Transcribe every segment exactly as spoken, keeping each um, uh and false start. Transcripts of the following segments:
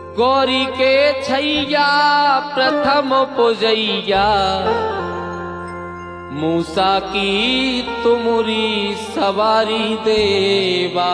गौरी के छैया प्रथम पुजैया, मूसा की तुमरी सवारी देवा।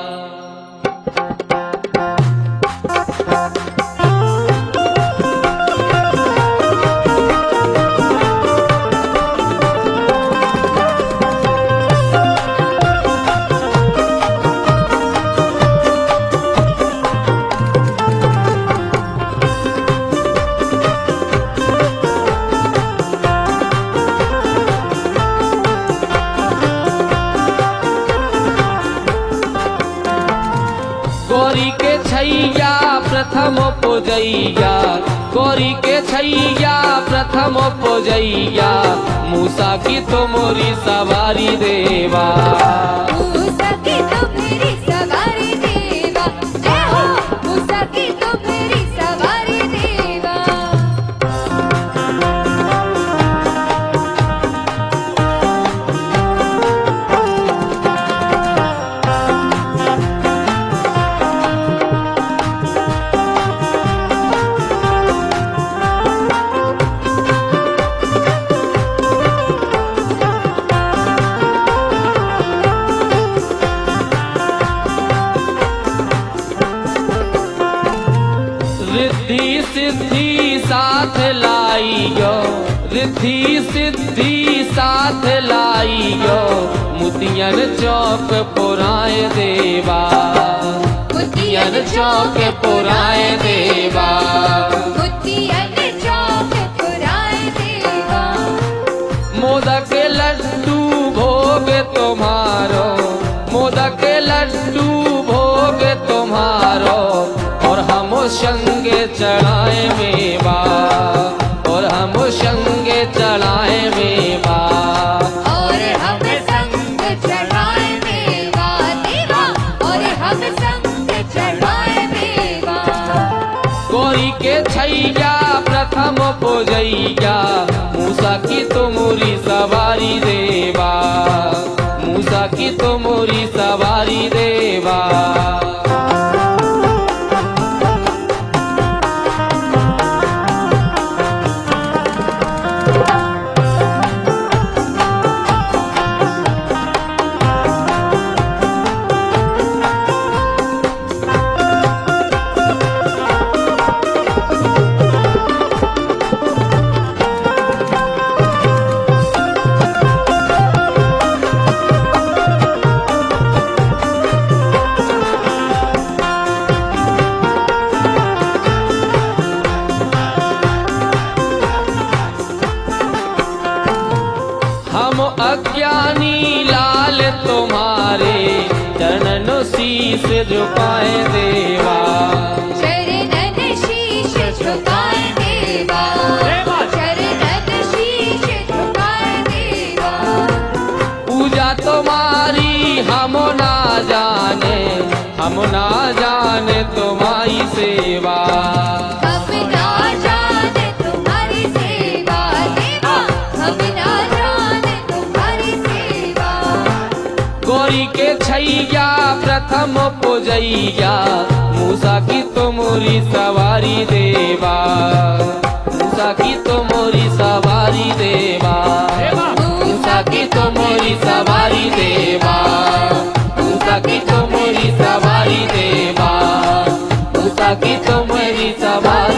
गौरी के छैया प्रथम पुजैया, गौरी के छैया प्रथम पुजैया, मूसा की तुमरी सवारी देवा। मूसा की तुमरी सवारी देवा, जय हो मूसा की तुमरी सवारी देवा। रिद्धि सिद्धि साथ लाइयो, रिद्धि सिद्धि साथ लाइयो, मुतियन चौक पुराए देवा। मुतियन चौक पुराए देवा, मुतियन चौक पुराए देवा। मोदक लड्डू भोग तुम्हारो, मोदक लड्डू भोग तुम्हारो, और हम संगे चढ़ाए मेवा, और हम संगे चढ़ाए मेवा। और हम संग चढ़ाए मेवा देवा, और हम संग चढ़ाए मेवा। गौरी के छैया प्रथम पुजैया, मूसा की तुमरी सवारी देवा। मूसा की तुमरी सवारी देवा। हम अज्ञानी लाल तुम्हारे चरणों शीश झुकाए देवा। चरणन शीश झुकाए देवा, चरणन शीश झुकाए देवा। पूजा तुम्हारी हम ना जाने, हम ना जाने तुम्हारी सेवा। हम ना जाने तुम्हारी सेवा देवा, हम ना जाने तुम्हारी सेवा। गौरी के छैया प्रथम पुजैया, मूसा की तुमरी सवारी देवा। मूसा की तुमरी सवारी देवा। मूसा की तुमरी सवारी देवा। मूसा की तुमरी सवारी देवा। मूसा की तुमरी सवारी